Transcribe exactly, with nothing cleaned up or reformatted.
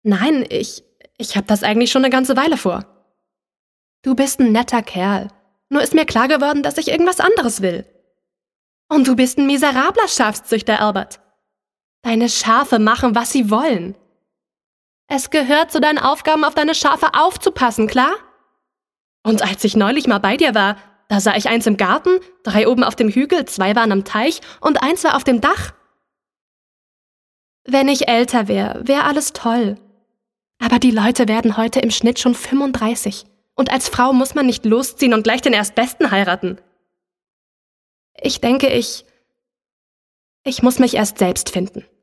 Nein, ich, ich hab das eigentlich schon eine ganze Weile vor. Du bist ein netter Kerl. Nur ist mir klar geworden, dass ich irgendwas anderes will. Und du bist ein miserabler Schafszüchter, Albert. Deine Schafe machen, was sie wollen. Es gehört zu deinen Aufgaben, auf deine Schafe aufzupassen, klar? Und als ich neulich mal bei dir war, da sah ich eins im Garten, drei oben auf dem Hügel, zwei waren am Teich und eins war auf dem Dach. Wenn ich älter wäre, wäre alles toll. Aber die Leute werden heute im Schnitt schon fünfunddreißig. Und als Frau muss man nicht losziehen und gleich den Erstbesten heiraten. Ich denke, ich... Ich muss mich erst selbst finden.